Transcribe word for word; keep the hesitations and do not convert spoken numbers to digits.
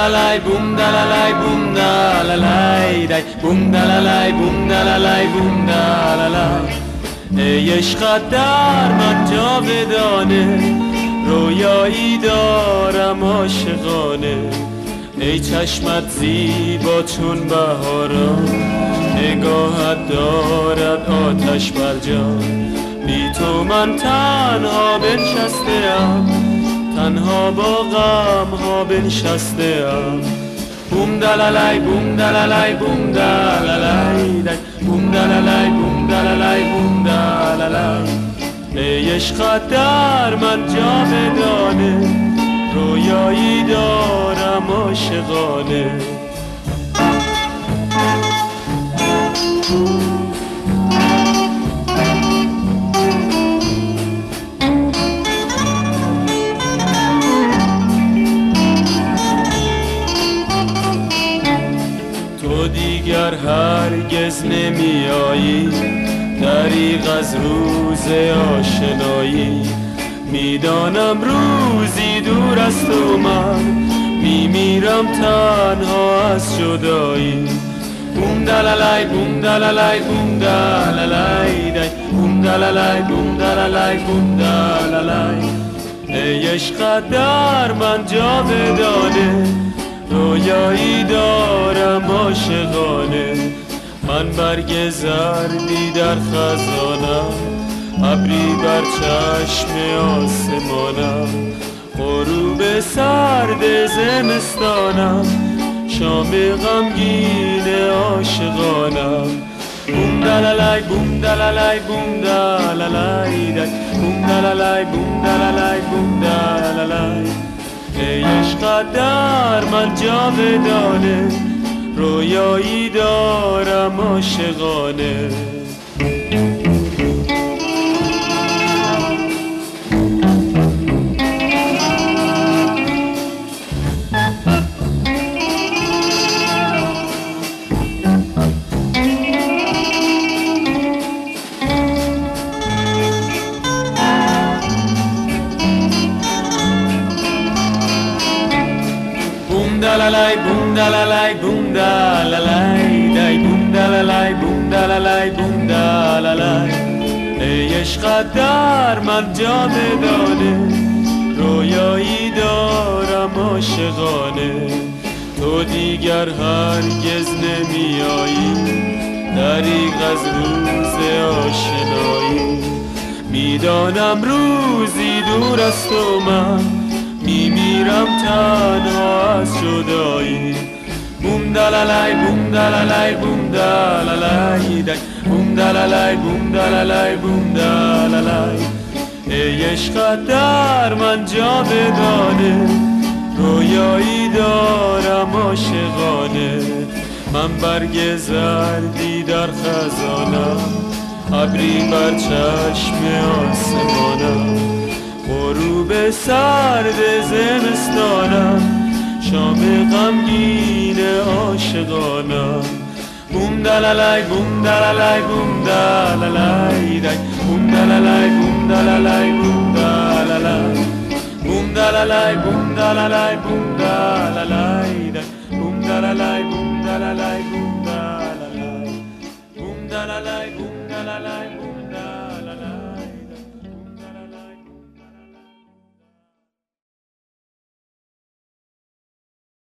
dalalay, boom dalalay, boom dalalay, day boom dalalay, boom dalalay, boom dalalay. ای عشقت در من جاودانه، رویایی دارم عاشقانه. ای چشمت زیبا چون بهاران، نگاهت دارد آتش بر جان. بی تو من تنها بنشسته‌ام، تنها با غم ها بنشسته‌ام. بوم دلالای بوم دلالای بوم دلالای دای بوم دلالای بوم دلالای بوم دلالای. ای عشقت در من جاودانه، رویایی دارم عاشقانه. تو دیگر هرگز نمی آیی، دریغ از روز آشنایی. میدانم روزی دور است و من میمیرم تنها از جدایی. بوم دلالای بوم دلالای بوم دلالای دای بوم دلالای بوم دلالای بوم دلالای. ای عشقت در من جاودانه، رویایی دارم عاشقانه. من برگ زردی در خزانم، ابری بر چشم آسمانم. غروب سرد زمستانم، شام غمگین عاشقانم. بوم دلالای بوم دلالای بوم دلالای دای بوم دلالای بوم دلالای بوم دلالای. ای عشقت در من جاودانه، رویایی دارم عاشقانه. Dalalay boom dalalay boom dalalay day boom dalalay boom dalalay boom dalalay. ای عشقت در من جاودانه، رویایی دارم عاشقانه. تو دیگر هرگز نمی آیی، دریغ از روز آشنایی. میدانم روزی دور است و من میمیرم تنها از جدایی. بوم دلالای بوم دلالای بوم دلالای دای بوم دلالای بوم دلالای بوم دلالای. ای عشقت در من جاودانه، رویایی دارم عاشقانه. من برگ زردی در خزانم، ابری بر چشم آسمانم. غروب سرد زمستانم، شام غمگین عاشقانم. بوم دلالای بوم دلالای بوم دلالای دای بوم دلالای بوم دلالای بوم دلالای. بوم دلالای بوم دلالای بوم دلالای دای بوم دلالای بوم دلالای بوم دلالای. بوم دلالای بوم دلالای